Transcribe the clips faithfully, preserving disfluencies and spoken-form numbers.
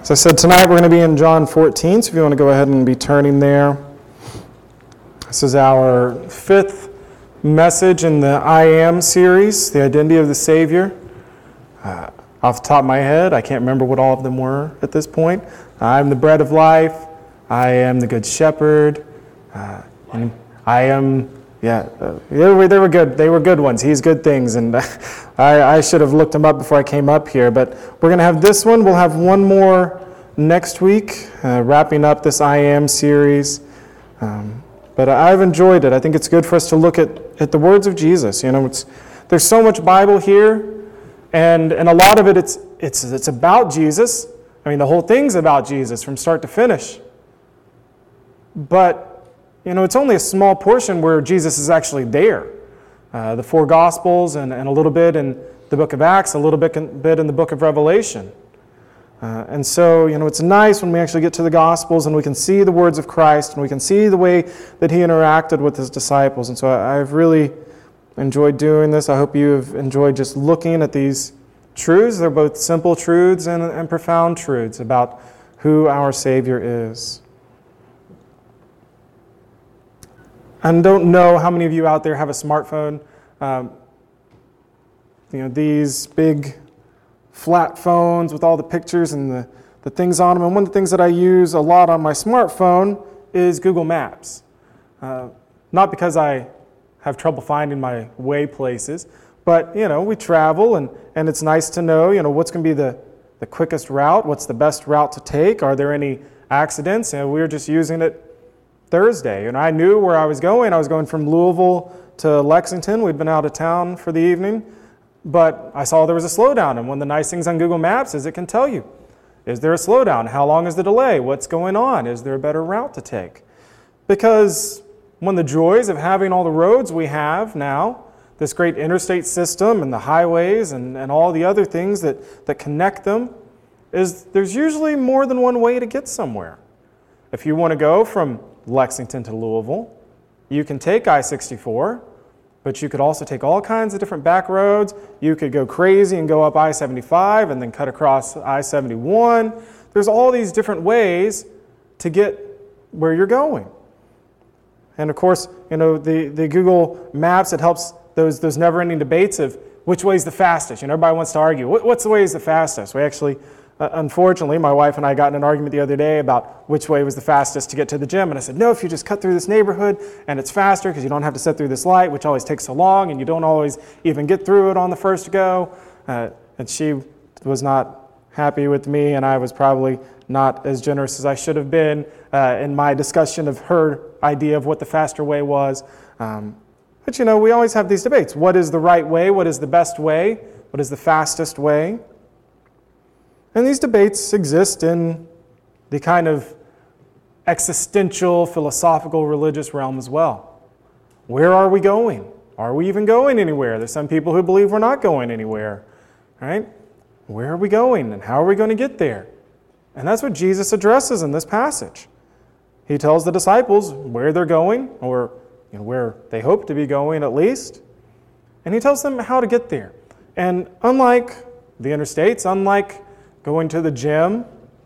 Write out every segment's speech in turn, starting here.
So I said tonight we're going to be in John fourteen, so if you want to go ahead and be turning there. This is our fifth message in the I Am series, the identity of the Savior. Uh, off the top of my head, I can't remember what all of them were at this point. I'm the bread of life. I am the good shepherd. Uh, and I am, yeah, uh, they, were, they were good. They were good ones. He's good things. And uh, I, I should have looked them up before I came up here. But we're going to have this one. We'll have one more next week, uh, wrapping up this I Am series. Um, but I've enjoyed it. I think it's good for us to look at, at the words of Jesus. You know, it's there's so much Bible here. And and a lot of it, it's it's it's about Jesus. I mean, the whole thing's about Jesus from start to finish. But, you know, it's only a small portion where Jesus is actually there. Uh, the four Gospels and, and a little bit in the book of Acts, a little bit in, bit in the book of Revelation. Uh, and so, you know, it's nice when we actually get to the Gospels and we can see the words of Christ and we can see the way that he interacted with his disciples. And so I, I've really enjoyed doing this. I hope you have enjoyed just looking at these truths. They're both simple truths and, and profound truths about who our Savior is. I don't know how many of you out there have a smartphone. Um, you know, these big flat phones with all the pictures and the, the things on them. And one of the things that I use a lot on my smartphone is Google Maps. Uh, not because I have trouble finding my way places, but, you know, we travel and, and it's nice to know, you know, what's going to be the, the quickest route, what's the best route to take, are there any accidents? And we were just using it Thursday, and I knew where I was going. I was going from Louisville to Lexington. We'd been out of town for the evening, but I saw there was a slowdown, and one of the nice things on Google Maps is it can tell you, is there a slowdown? How long is the delay? What's going on? Is there a better route to take? Because one of the joys of having all the roads we have now, this great interstate system and the highways and, and all the other things that, that connect them, is there's usually more than one way to get somewhere. If you want to go from Lexington to Louisville, you can take I sixty-four, but you could also take all kinds of different back roads. You could go crazy and go up I seventy-five and then cut across I seventy-one. There's all these different ways to get where you're going. And of course, you know, the, the Google Maps, it helps those, those never-ending debates of which way is the fastest. You know, everybody wants to argue, what, what's the way is the fastest? We actually Uh, unfortunately, my wife and I got in an argument the other day about which way was the fastest to get to the gym. And I said, no, if you just cut through this neighborhood and it's faster because you don't have to sit through this light, which always takes so long, and you don't always even get through it on the first go. Uh, and she was not happy with me, and I was probably not as generous as I should have been uh, in my discussion of her idea of what the faster way was. Um, but, you know, we always have these debates. What is the right way? What is the best way? What is the fastest way? And these debates exist in the kind of existential, philosophical, religious realm as well. Where are we going? Are we even going anywhere? There's some people who believe we're not going anywhere, right? Where are we going and how are we going to get there? And that's what Jesus addresses in this passage. He tells the disciples where they're going, or you know, where they hope to be going at least, and he tells them how to get there. And unlike the interstates, unlike going to the gym,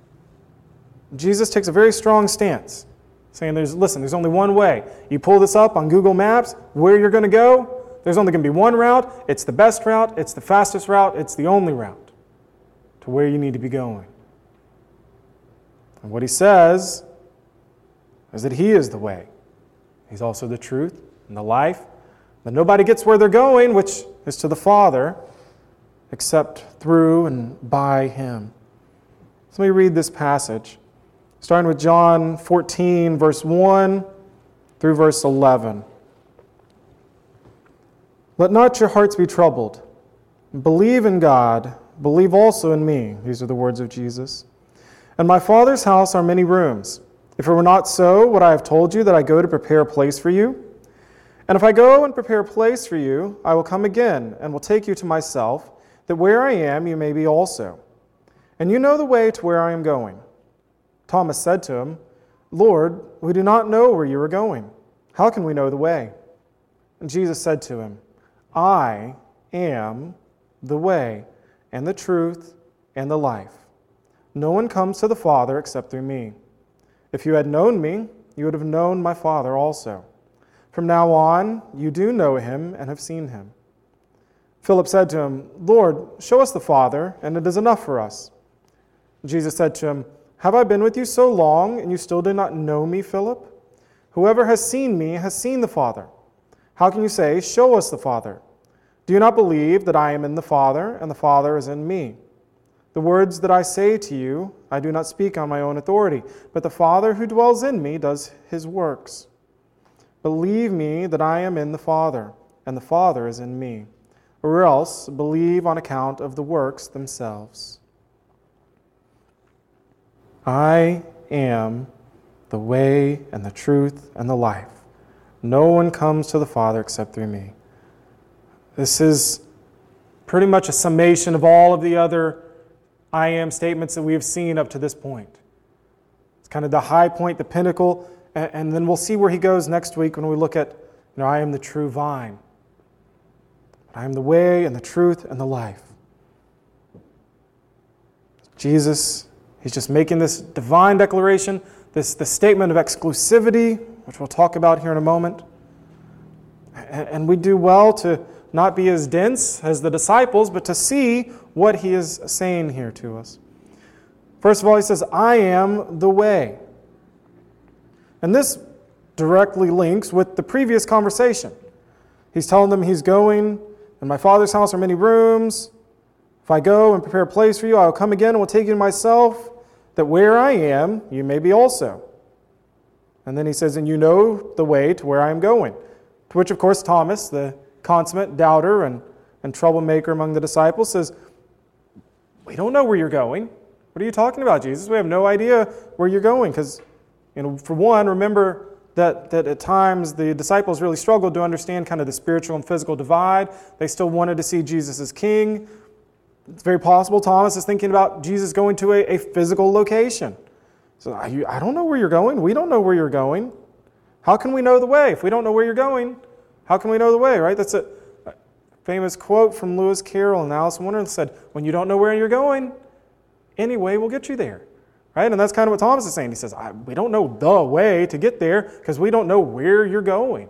Jesus takes a very strong stance, saying, "There's listen, there's only one way. You pull this up on Google Maps, where you're going to go, there's only going to be one route. It's the best route, it's the fastest route, it's the only route to where you need to be going." And what he says is that he is the way. He's also the truth and the life. That nobody gets where they're going, which is to the Father, except through and by him. So let me read this passage, starting with John fourteen, verse one through verse eleven. "Let not your hearts be troubled. Believe in God, believe also in me." These are the words of Jesus. "In my Father's house are many rooms. If it were not so, would I have told you that I go to prepare a place for you? And if I go and prepare a place for you, I will come again and will take you to myself, that where I am you may be also. And you know the way to where I am going." Thomas said to him, "Lord, we do not know where you are going. How can we know the way?" And Jesus said to him, "I am the way and the truth and the life. No one comes to the Father except through me. If you had known me, you would have known my Father also. From now on, you do know him and have seen him." Philip said to him, "Lord, show us the Father, and it is enough for us." Jesus said to him, "Have I been with you so long, and you still do not know me, Philip? Whoever has seen me has seen the Father. How can you say, 'Show us the Father'? Do you not believe that I am in the Father, and the Father is in me? The words that I say to you, I do not speak on my own authority, but the Father who dwells in me does his works. Believe me that I am in the Father, and the Father is in me, or else believe on account of the works themselves. I am the way and the truth and the life. No one comes to the Father except through me." This is pretty much a summation of all of the other I am statements that we have seen up to this point. It's kind of the high point, the pinnacle, and, and then we'll see where he goes next week when we look at, you know, I am the true vine. I am the way and the truth and the life. Jesus, he's just making this divine declaration, this, this statement of exclusivity, which we'll talk about here in a moment. And, and we do well to not be as dense as the disciples, but to see what he is saying here to us. First of all, he says, I am the way. And this directly links with the previous conversation. He's telling them he's going, in my Father's house are many rooms. If I go and prepare a place for you, I will come again and will take you to myself, that where I am, you may be also. And then he says, and you know the way to where I am going. To which, of course, Thomas, the consummate doubter and, and troublemaker among the disciples, says, we don't know where you're going. What are you talking about, Jesus? We have no idea where you're going. Because, you know, for one, remember that, that at times the disciples really struggled to understand kind of the spiritual and physical divide. They still wanted to see Jesus as king. It's very possible Thomas is thinking about Jesus going to a, a physical location. So I, I don't know where you're going. We don't know where you're going. How can we know the way? If we don't know where you're going, how can we know the way, right? That's a famous quote from Lewis Carroll and Alice in Wonderland said, when you don't know where you're going, any way will get you there, right? And that's kind of what Thomas is saying. He says, I, we don't know the way to get there because we don't know where you're going.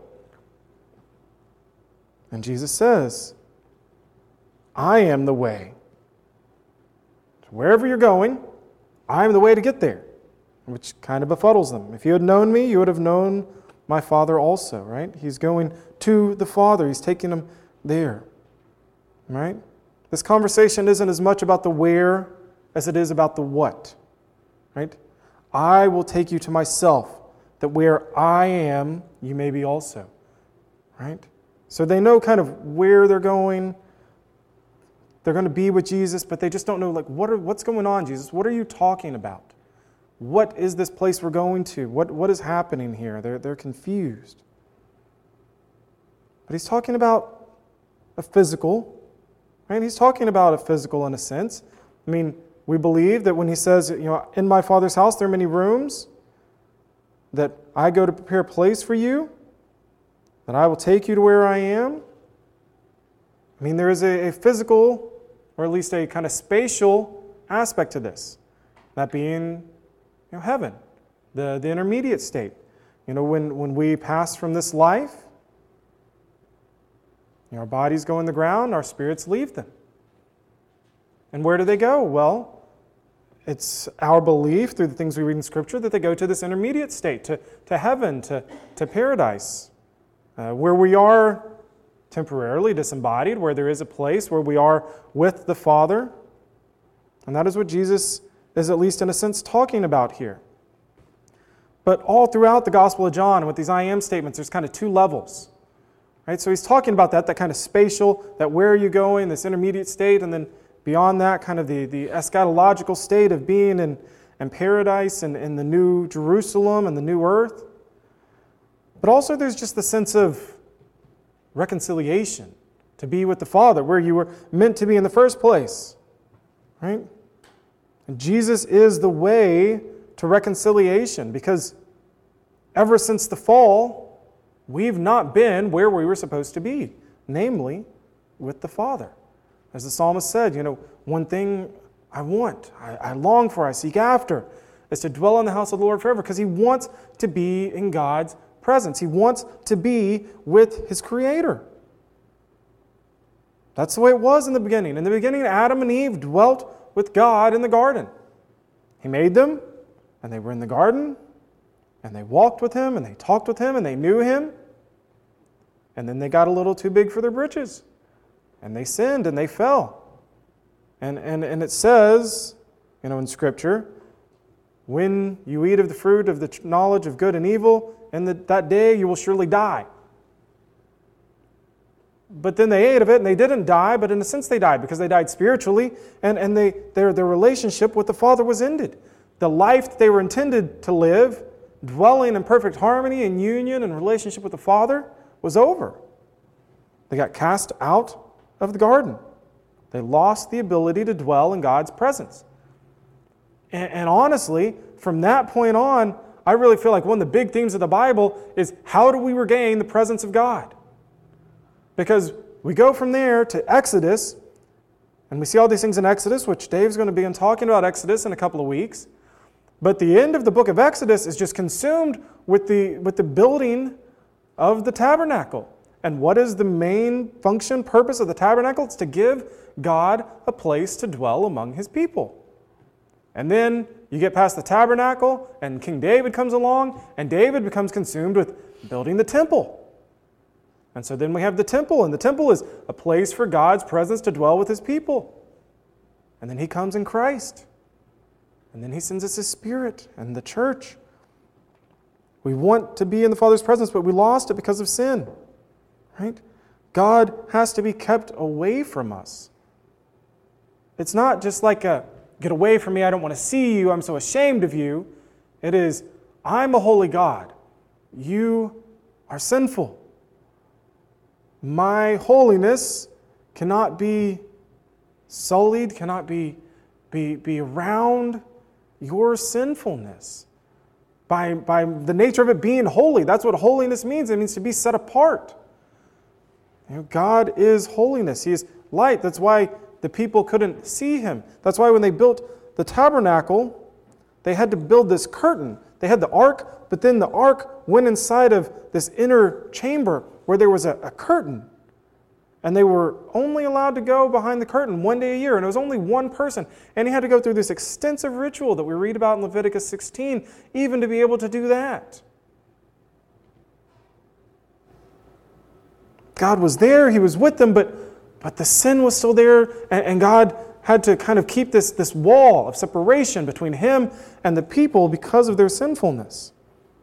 And Jesus says, I am the way. So wherever you're going, I am the way to get there, which kind of befuddles them. If you had known me, you would have known my Father also, right? He's going to the Father. He's taking them there, right? This conversation isn't as much about the where as it is about the what, right? I will take you to myself, that where I am, you may be also, right? So they know kind of where they're going. They're going to be with Jesus, but they just don't know, like, what are, what's going on, Jesus? What are you talking about? What is this place we're going to? What, what is happening here? They're, they're confused. But he's talking about a physical, right? He's talking about a physical in a sense. I mean, we believe that when he says, you know, in my Father's house there are many rooms, that I go to prepare a place for you, that I will take you to where I am. I mean, there is a, a physical, or at least a kind of spatial aspect to this, that being, you know, heaven, the, the intermediate state. You know, when, when we pass from this life, you know, our bodies go in the ground, our spirits leave them. And where do they go? Well, it's our belief through the things we read in Scripture that they go to this intermediate state, to, to heaven, to, to paradise, uh, where we are temporarily disembodied, where there is a place where we are with the Father. And that is what Jesus is, at least in a sense, talking about here. But all throughout the Gospel of John, with these I am statements, there's kind of two levels. Right? So he's talking about that, that kind of spatial, that where are you going, this intermediate state, and then beyond that, kind of the, the eschatological state of being in, in paradise and in the new Jerusalem and the new earth. But also there's just the sense of reconciliation, to be with the Father, where you were meant to be in the first place. Right? And Jesus is the way to reconciliation, because ever since the fall, we've not been where we were supposed to be, namely with the Father. As the psalmist said, you know, one thing I want, I, I long for, I seek after, is to dwell in the house of the Lord forever, because he wants to be in God's presence. He wants to be with his Creator. That's the way it was in the beginning. In the beginning, Adam and Eve dwelt with God in the garden. He made them, and they were in the garden, and they walked with him, and they talked with him, and they knew him. And then they got a little too big for their britches, and they sinned, and they fell. And, and, and it says, you know, in Scripture, when you eat of the fruit of the knowledge of good and evil, in the, that day you will surely die. But then they ate of it, and they didn't die, but in a sense they died, because they died spiritually, and, and they, their, their relationship with the Father was ended. The life that they were intended to live, dwelling in perfect harmony and union and relationship with the Father, was over. They got cast out of the garden. They lost the ability to dwell in God's presence. And, and honestly, from that point on, I really feel like one of the big themes of the Bible is how do we regain the presence of God? Because we go from there to Exodus, and we see all these things in Exodus, which Dave's going to begin talking about Exodus in a couple of weeks. But the end of the book of Exodus is just consumed with the, with the building of the tabernacle. And what is the main function, purpose of the tabernacle? It's to give God a place to dwell among his people. And then you get past the tabernacle, and King David comes along, and David becomes consumed with building the temple. And so then we have the temple, and the temple is a place for God's presence to dwell with his people. And then he comes in Christ. And then he sends us his Spirit and the church. We want to be in the Father's presence, but we lost it because of sin. Right? God has to be kept away from us. It's not just like a, get away from me, I don't want to see you, I'm so ashamed of you. It is, I'm a holy God. You are sinful. My holiness cannot be sullied, cannot be, be, be around your sinfulness. By, by the nature of it being holy, that's what holiness means. It means to be set apart. You know, God is holiness. He is light. That's why the people couldn't see him. That's why when they built the tabernacle, they had to build this curtain. They had the ark, but then the ark went inside of this inner chamber where there was a, a curtain. And they were only allowed to go behind the curtain one day a year. And it was only one person. And he had to go through this extensive ritual that we read about in Leviticus sixteen, even to be able to do that. God was there, he was with them, but, but the sin was still there. And, and God had to kind of keep this, this wall of separation between him and the people because of their sinfulness.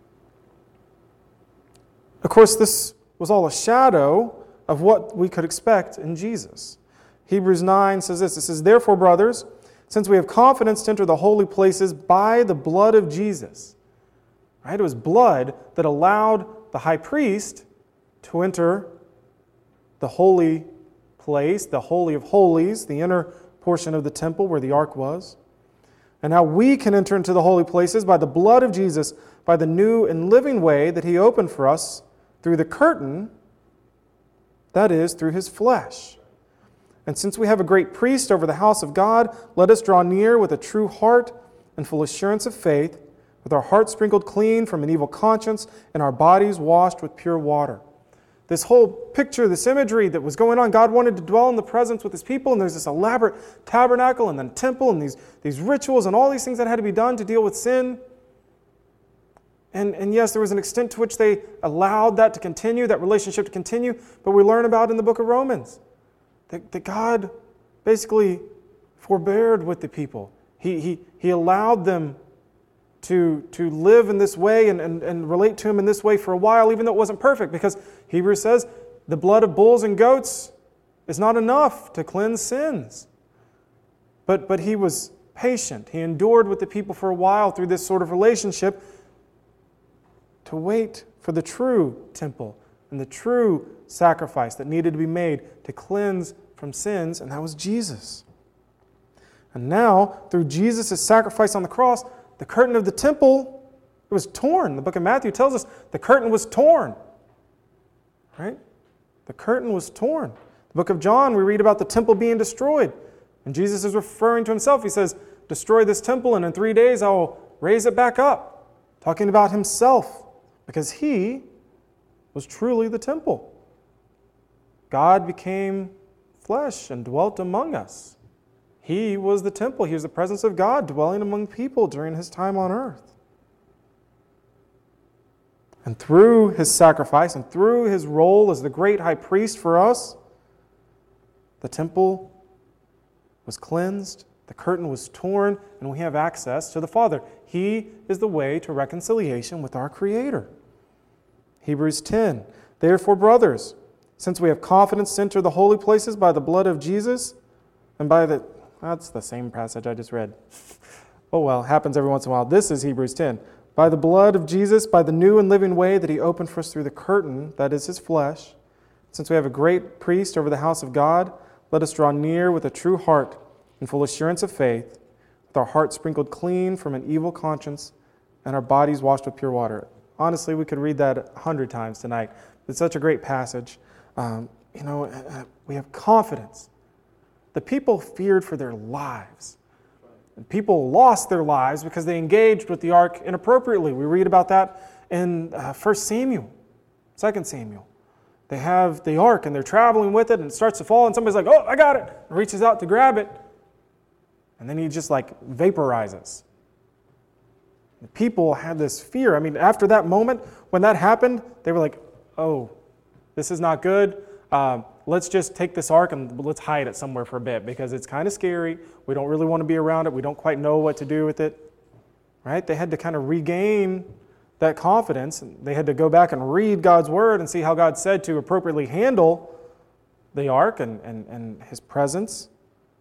Of course, this was all a shadow of what we could expect in Jesus. Hebrews nine says this, it says, therefore, brothers, since we have confidence to enter the holy places by the blood of Jesus. Right? It was blood that allowed the high priest to enter the holy place, the Holy of Holies, the inner portion of the temple where the ark was. And now we can enter into the holy places by the blood of Jesus, by the new and living way that he opened for us through the curtain, that is, through his flesh. And since we have a great priest over the house of God, let us draw near with a true heart and full assurance of faith, with our hearts sprinkled clean from an evil conscience and our bodies washed with pure water. This whole picture, this imagery that was going on, God wanted to dwell in the presence with his people, and there's this elaborate tabernacle and then temple and these, these rituals and all these things that had to be done to deal with sin. And, and yes, there was an extent to which they allowed that to continue, that relationship to continue, but we learn about in the book of Romans that, that God basically forbeared with the people. He, he, he allowed them to, to live in this way and, and, and relate to him in this way for a while, even though it wasn't perfect, because Hebrews says the blood of bulls and goats is not enough to cleanse sins. But, but he was patient. He endured with the people for a while through this sort of relationship to wait for the true temple and the true sacrifice that needed to be made to cleanse from sins, and that was Jesus. And now, through Jesus' sacrifice on the cross, the curtain of the temple, it was torn. The book of Matthew tells us the curtain was torn. Right? The curtain was torn. The book of John, we read about the temple being destroyed. And Jesus is referring to himself. He says, destroy this temple, and in three days I will raise it back up. Talking about himself, because he was truly the temple. God became flesh and dwelt among us. He was the temple. He was the presence of God dwelling among people during his time on earth. And through his sacrifice and through his role as the great high priest for us, the temple was cleansed, the curtain was torn, and we have access to the Father. He is the way to reconciliation with our Creator. Hebrews ten, therefore, brothers, since we have confidence to enter the holy places by the blood of Jesus, and by the... That's the same passage I just read. Oh well, happens every once in a while. This is Hebrews ten. By the blood of Jesus, by the new and living way that he opened for us through the curtain, that is his flesh, since we have a great priest over the house of God, let us draw near with a true heart and full assurance of faith, with our hearts sprinkled clean from an evil conscience and our bodies washed with pure water. Honestly, we could read that a hundred times tonight. It's such a great passage. Um, you know, we have confidence. The people feared for their lives. And people lost their lives because they engaged with the ark inappropriately. We read about that in uh, First Samuel, Second Samuel. They have the ark and they're traveling with it and it starts to fall and somebody's like, oh, I got it, and reaches out to grab it. And then he just like vaporizes. The people had this fear. I mean, after that moment, when that happened, they were like, oh, this is not good. Um, let's just take this ark and let's hide it somewhere for a bit because it's kind of scary. We don't really want to be around it. We don't quite know what to do with it. Right? They had to kind of regain that confidence. They had to go back and read God's word and see how God said to appropriately handle the ark and, and, and his presence.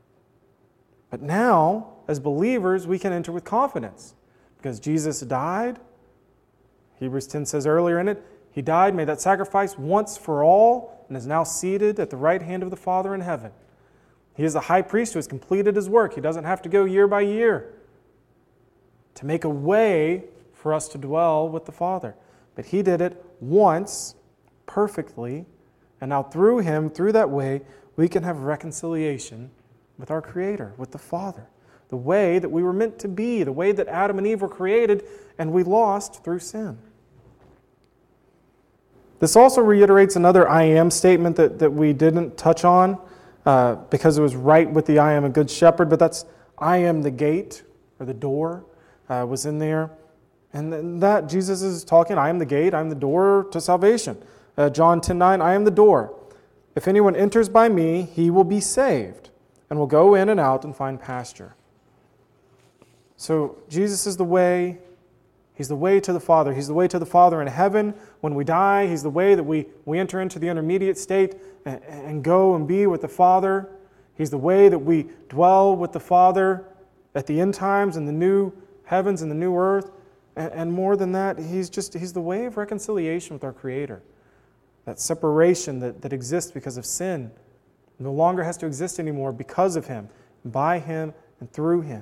But now, as believers, we can enter with confidence because Jesus died. Hebrews ten says earlier in it, he died, made that sacrifice once for all, and is now seated at the right hand of the Father in heaven. He is the high priest who has completed his work. He doesn't have to go year by year to make a way for us to dwell with the Father. But he did it once, perfectly, and now through him, through that way, we can have reconciliation with our Creator, with the Father. The way that we were meant to be, the way that Adam and Eve were created, and we lost through sin. This also reiterates another I am statement that, that we didn't touch on uh, because it was right with the I am a good shepherd, but that's I am the gate, or the door, uh, was in there. And then that, Jesus is talking, I am the gate, I am the door to salvation. Uh, John ten nine, I am the door. If anyone enters by me, he will be saved, and will go in and out and find pasture. So Jesus is the way. He's the way to the Father. He's the way to the Father in heaven. When we die, he's the way that we, we enter into the intermediate state and, and go and be with the Father. He's the way that we dwell with the Father at the end times in the new heavens and the new earth. And, and more than that, he's just he's the way of reconciliation with our Creator. That separation that, that exists because of sin no longer has to exist anymore because of him, by him, and through him.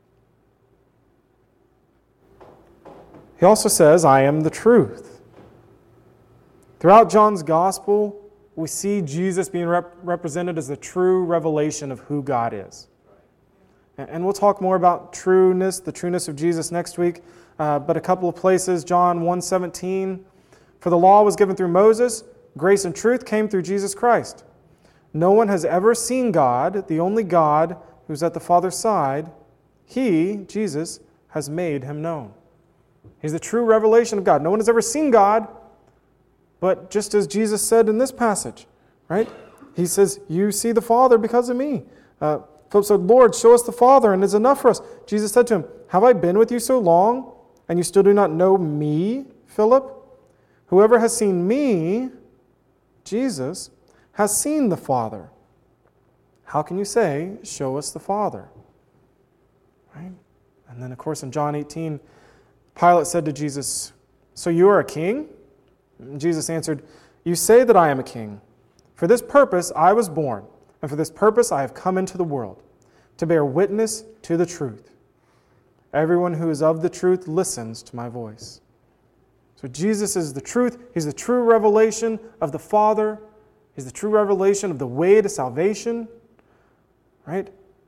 He also says, I am the truth. Throughout John's gospel, we see Jesus being rep- represented as the true revelation of who God is. And we'll talk more about trueness, the trueness of Jesus next week. Uh, but a couple of places, John one seventeen, for the law was given through Moses, grace and truth came through Jesus Christ. No one has ever seen God, the only God who's at the Father's side. He, Jesus, has made him known. He's the true revelation of God. No one has ever seen God, but just as Jesus said in this passage, right? He says, you see the Father because of me. Uh, Philip said, Lord, show us the Father, and it's enough for us. Jesus said to him, have I been with you so long, and you still do not know me, Philip? Whoever has seen me, Jesus, has seen the Father. How can you say, show us the Father? Right? And then, of course, in John eighteen, Pilate said to Jesus, so you are a king? And Jesus answered, you say that I am a king. For this purpose I was born, and for this purpose I have come into the world, to bear witness to the truth. Everyone who is of the truth listens to my voice. So Jesus is the truth. He's the true revelation of the Father. He's the true revelation of the way to salvation. Right?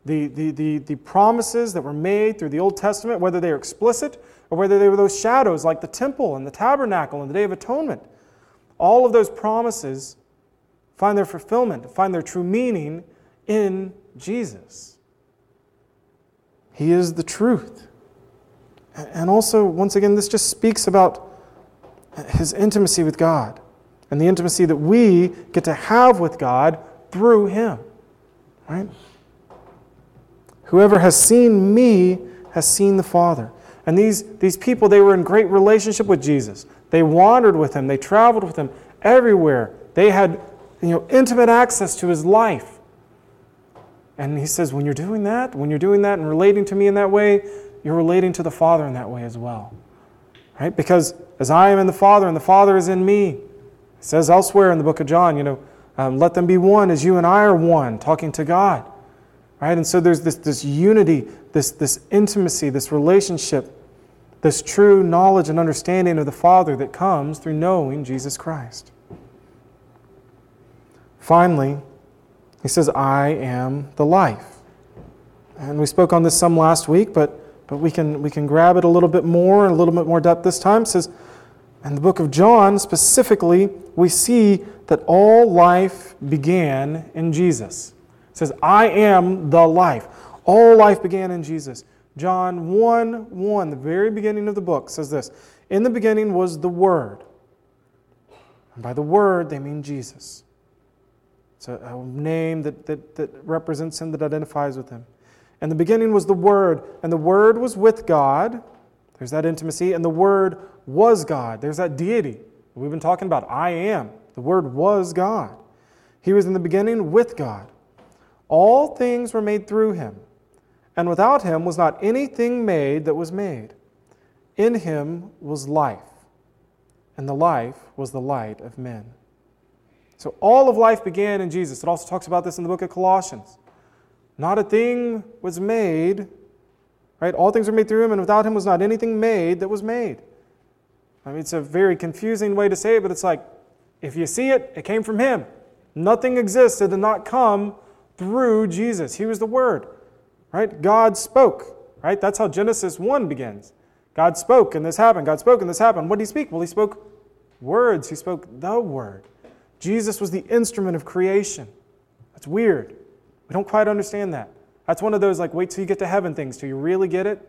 the, the, the, the promises that were made through the Old Testament, whether they were explicit or whether they were those shadows like the temple and the tabernacle and the Day of Atonement, all of those promises find their fulfillment, find their true meaning in Jesus. He is the truth. And also, once again, this just speaks about His intimacy with God and the intimacy that we get to have with God through Him. Right? Whoever has seen me has seen the Father. And these, these people, they were in great relationship with Jesus. They wandered with Him. They traveled with Him everywhere. They had, you know, intimate access to His life. And He says, when you're doing that, when you're doing that and relating to me in that way, you're relating to the Father in that way as well. Right? Because as I am in the Father and the Father is in me, it says elsewhere in the book of John, you know, um, let them be one as you and I are one, talking to God. Right? And so there's this, this unity, this, this intimacy, this relationship, this true knowledge and understanding of the Father that comes through knowing Jesus Christ. Finally, He says, I am the life. And we spoke on this some last week, but, but we can, we can grab it a little bit more, a little bit more depth this time. It says, in the book of John specifically, we see that all life began in Jesus. It says, I am the life. All life began in Jesus. John one one, the very beginning of the book, says this, in the beginning was the Word. And by the Word, they mean Jesus. It's a, a name that, that, that represents Him, that identifies with Him. And the beginning was the Word, and the Word was with God. There's that intimacy. And the Word was God. There's that deity we've been talking about. I am. The Word was God. He was in the beginning with God. All things were made through Him, and without Him was not anything made that was made. In Him was life, and the life was the light of men. So all of life began in Jesus. It also talks about this in the book of Colossians. Not a thing was made, right? All things were made through Him, and without Him was not anything made that was made. I mean, it's a very confusing way to say it, but it's like, if you see it, it came from Him. Nothing exists that did not come through Jesus. He was the Word, right? God spoke, right? That's how Genesis one begins. God spoke and this happened. God spoke and this happened. What did He speak? Well, He spoke words. He spoke the Word. Jesus was the instrument of creation. That's weird. We don't quite understand that. That's one of those, like, wait till you get to heaven things, till you really get it.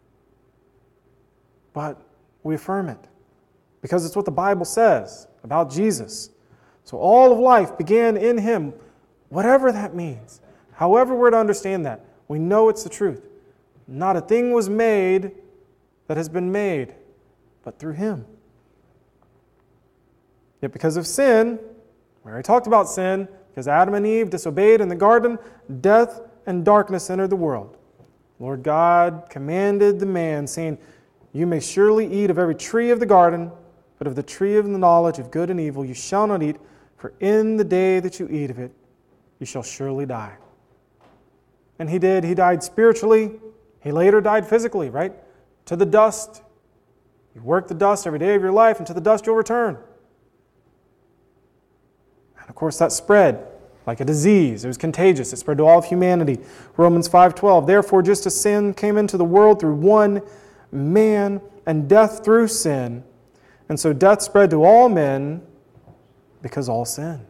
But we affirm it because it's what the Bible says about Jesus. So all of life began in Him, whatever that means. However we're to understand that, we know it's the truth. Not a thing was made that has been made, but through Him. Yet because of sin, we already talked about sin, because Adam and Eve disobeyed in the garden, death and darkness entered the world. Lord God commanded the man, saying, you may surely eat of every tree of the garden, but of the tree of the knowledge of good and evil you shall not eat, for in the day that you eat of it, you shall surely die. And He did. He died spiritually. He later died physically, right? To the dust. You work the dust every day of your life, and to the dust you'll return. And of course that spread like a disease. It was contagious. It spread to all of humanity. Romans five twelve, therefore just as sin came into the world through one man, and death through sin, and so death spread to all men because all sinned.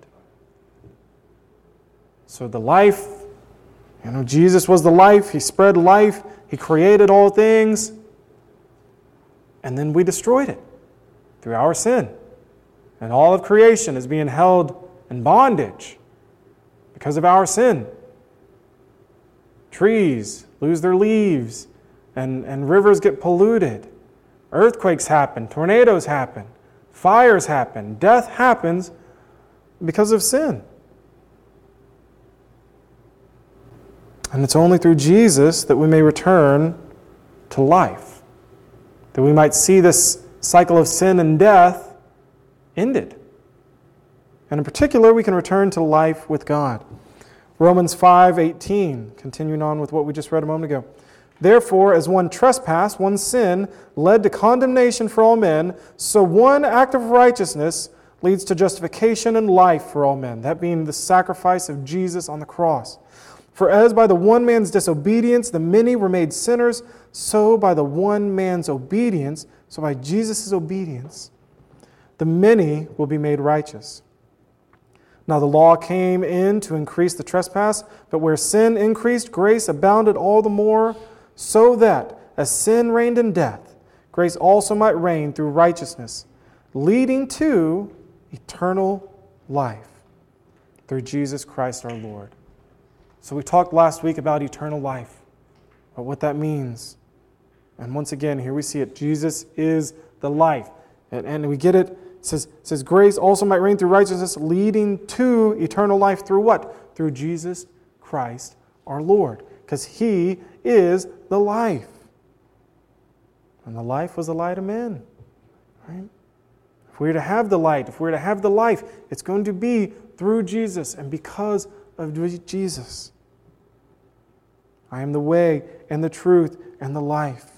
So the life, you know, Jesus was the life. He spread life. He created all things. And then we destroyed it through our sin. And all of creation is being held in bondage because of our sin. Trees lose their leaves, and, and rivers get polluted. Earthquakes happen, tornadoes happen, fires happen, death happens because of sin. And it's only through Jesus that we may return to life, that we might see this cycle of sin and death ended. And in particular, we can return to life with God. Romans five eighteen, continuing on with what we just read a moment ago. Therefore, as one trespass, one sin, led to condemnation for all men, so one act of righteousness leads to justification and life for all men, that being the sacrifice of Jesus on the cross. For as by the one man's disobedience the many were made sinners, so by the one man's obedience, so by Jesus' obedience, the many will be made righteous. Now the law came in to increase the trespass, but where sin increased, grace abounded all the more, so that, as sin reigned in death, grace also might reign through righteousness, leading to eternal life through Jesus Christ our Lord. So we talked last week about eternal life, about what that means. And once again, here we see it. Jesus is the life. And, and we get it. It says, it says, grace also might reign through righteousness, leading to eternal life through what? Through Jesus Christ our Lord. Because He is the life. And the life was the light of men. Right? If we are to have the light, if we are to have the life, it's going to be through Jesus and because of Jesus. I am the way and the truth and the life.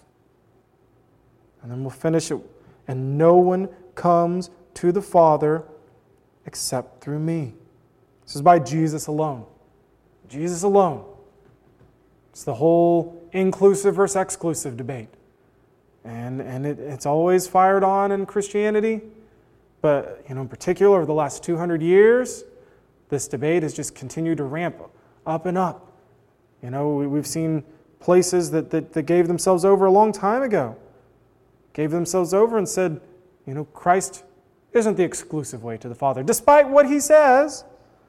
And then we'll finish it. And no one comes to the Father except through me. This is by Jesus alone. Jesus alone. It's the whole inclusive versus exclusive debate. And, and it, it's always fired on in Christianity. But, you know, in particular, over the last two hundred years, this debate has just continued to ramp up and up. You know, we, we've seen places that, that, that gave themselves over a long time ago. Gave themselves over and said, you know, Christ isn't the exclusive way to the Father. Despite what He says,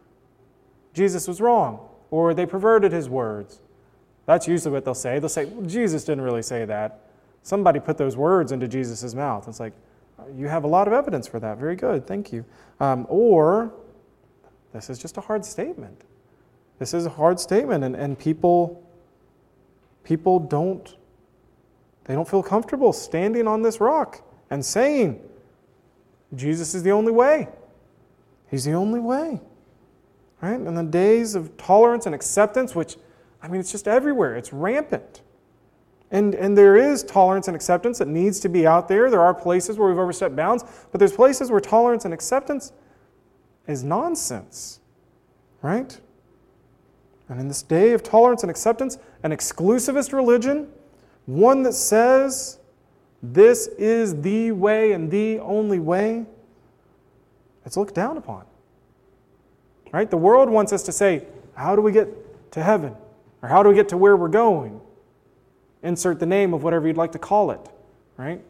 Jesus was wrong. Or they perverted His words. That's usually what they'll say. They'll say, well, Jesus didn't really say that. Somebody put those words into Jesus' mouth. It's like, you have a lot of evidence for that. Very good. Thank you. Um, or, this is just a hard statement. This is a hard statement, and, and people, people don't, they don't feel comfortable standing on this rock and saying, Jesus is the only way. He's the only way. Right? In the days of tolerance and acceptance, which, I mean, it's just everywhere. It's rampant. And, and there is tolerance and acceptance that needs to be out there. There are places where we've overstepped bounds, but there's places where tolerance and acceptance is nonsense. Right? And in this day of tolerance and acceptance, an exclusivist religion, one that says this is the way and the only way, it's looked down upon. Right? The world wants us to say, how do we get to heaven? Or how do we get to where we're going? Insert the name of whatever you'd like to call it. Right?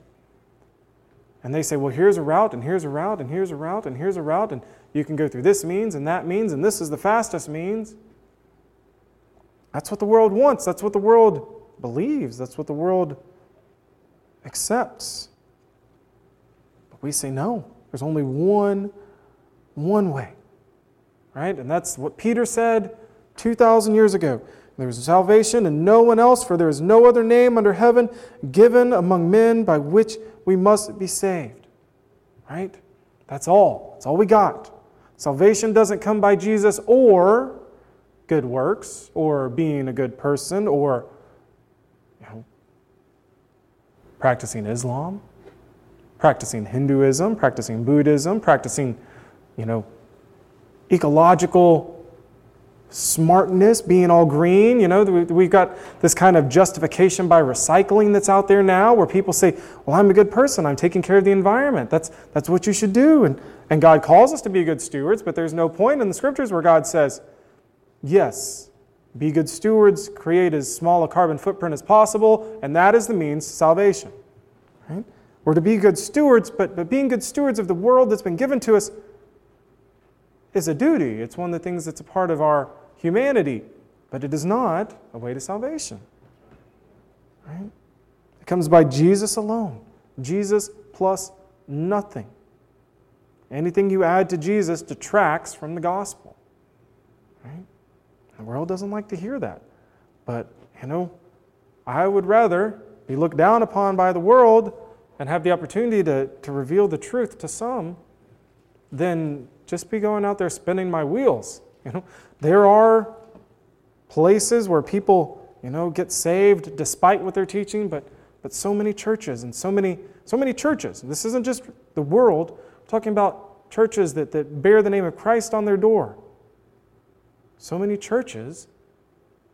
And they say, well, here's a route, and here's a route, and here's a route, and here's a route, and you can go through this means and that means, and this is the fastest means. That's what the world wants. That's what the world believes. That's what the world accepts. But we say no. There's only one, one way. Right? And that's what Peter said two thousand years ago. There is salvation in no one else, for there is no other name under heaven given among men by which we must be saved. Right? That's all. That's all we got. Salvation doesn't come by Jesus or good works, or being a good person, or you know, practicing Islam, practicing Hinduism, practicing Buddhism, practicing, you know, ecological smartness, being all green. You know, we've got this kind of justification by recycling that's out there now, where people say, well, I'm a good person, I'm taking care of the environment. That's that's what you should do. And, and God calls us to be good stewards, but there's no point in the scriptures where God says, yes, be good stewards, create as small a carbon footprint as possible, and that is the means to salvation. Right? We're to be good stewards, but, but being good stewards of the world that's been given to us is a duty. It's one of the things that's a part of our humanity, but it is not a way to salvation. Right? It comes by Jesus alone. Jesus plus nothing. Anything you add to Jesus detracts from the gospel. Right? The world doesn't like to hear that. But, you know, I would rather be looked down upon by the world and have the opportunity to, to reveal the truth to some than just be going out there spinning my wheels. You know, there are places where people, you know, get saved despite what they're teaching, but but so many churches and so many so many churches. This isn't just the world. We're talking about churches that, that bear the name of Christ on their door. So many churches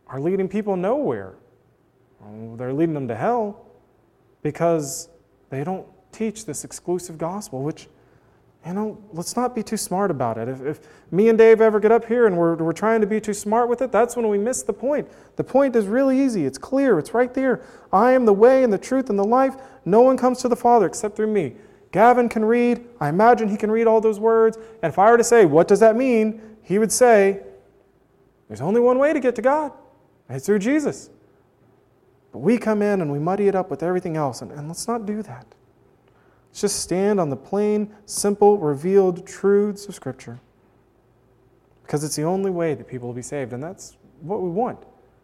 are leading people nowhere. Well, they're leading them to hell because they don't teach this exclusive gospel, which, you know, let's not be too smart about it. If, if me and Dave ever get up here and we're, we're trying to be too smart with it, that's when we miss the point. The point is really easy. It's clear. It's right there. I am the way and the truth and the life. No one comes to the Father except through me. Gavin can read. I imagine he can read all those words. And if I were to say, what does that mean? He would say, there's only one way to get to God. And it's through Jesus. But we come in and we muddy it up with everything else. And, and let's not do that. Let's just stand on the plain, simple, revealed truths of Scripture. Because it's the only way that people will be saved. And that's what we want.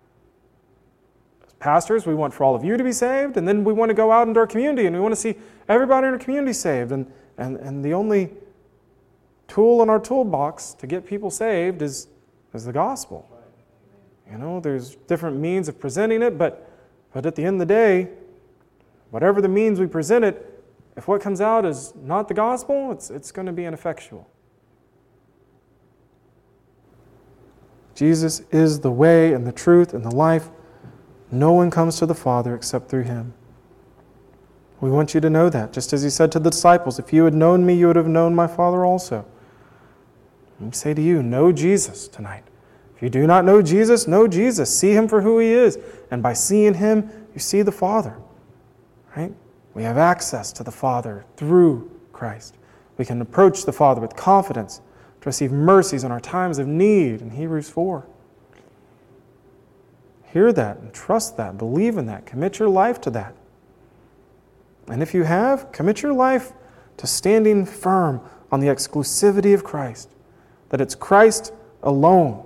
As pastors, we want for all of you to be saved. And then we want to go out into our community and we want to see everybody in our community saved. And, and, and the only tool in our toolbox to get people saved is, is the gospel. You know, there's different means of presenting it, but, but at the end of the day, whatever the means we present it, if what comes out is not the gospel, it's, it's going to be ineffectual. Jesus is the way and the truth and the life. No one comes to the Father except through Him. We want you to know that. Just as He said to the disciples, if you had known me, you would have known my Father also. And we say to you, know Jesus tonight. If you do not know Jesus, know Jesus. See Him for who He is. And by seeing Him, you see the Father. Right? We have access to the Father through Christ. We can approach the Father with confidence to receive mercies in our times of need in Hebrews four. Hear that and trust that. Believe in that. Commit your life to that. And if you have, commit your life to standing firm on the exclusivity of Christ. That it's Christ alone.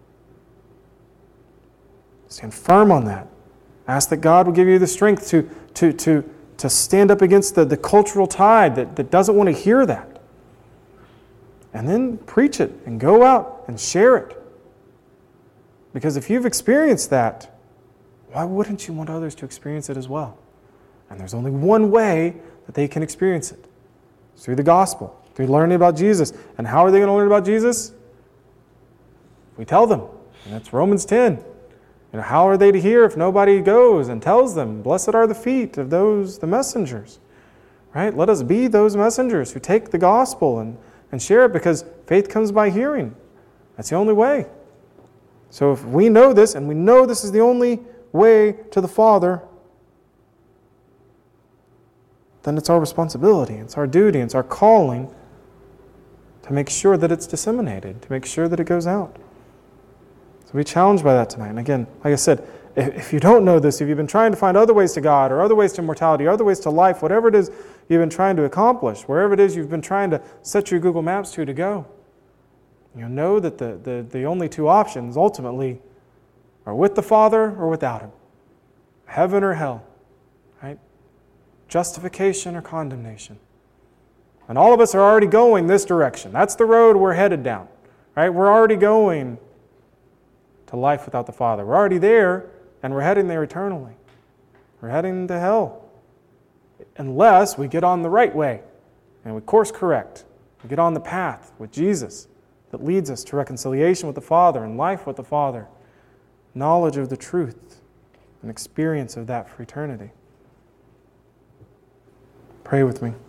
Stand firm on that. Ask that God will give you the strength to, to, to, to stand up against the, the cultural tide that, that doesn't want to hear that. And then preach it and go out and share it. Because if you've experienced that, why wouldn't you want others to experience it as well? And there's only one way that they can experience it. It's through the gospel, through learning about Jesus. And how are they going to learn about Jesus? We tell them. And that's Romans ten. You know, how are they to hear if nobody goes and tells them? Blessed are the feet of those, the messengers. Right? Let us be those messengers who take the gospel and, and share it, because faith comes by hearing. That's the only way. So if we know this, and we know this is the only way to the Father, then it's our responsibility, it's our duty, it's our calling to make sure that it's disseminated, to make sure that it goes out. So we're challenged by that tonight. And again, like I said, if you don't know this, if you've been trying to find other ways to God, or other ways to immortality, or other ways to life, whatever it is you've been trying to accomplish, wherever it is you've been trying to set your Google Maps to to go, you know that the, the, the only two options ultimately are with the Father or without Him. Heaven or hell. Right? Justification or condemnation. And all of us are already going this direction. That's the road we're headed down. Right? We're already going to life without the Father. We're already there, and we're heading there eternally. We're heading to hell. Unless we get on the right way, and we course correct. We get on the path with Jesus that leads us to reconciliation with the Father and life with the Father. Knowledge of the truth and experience of that for eternity. Pray with me.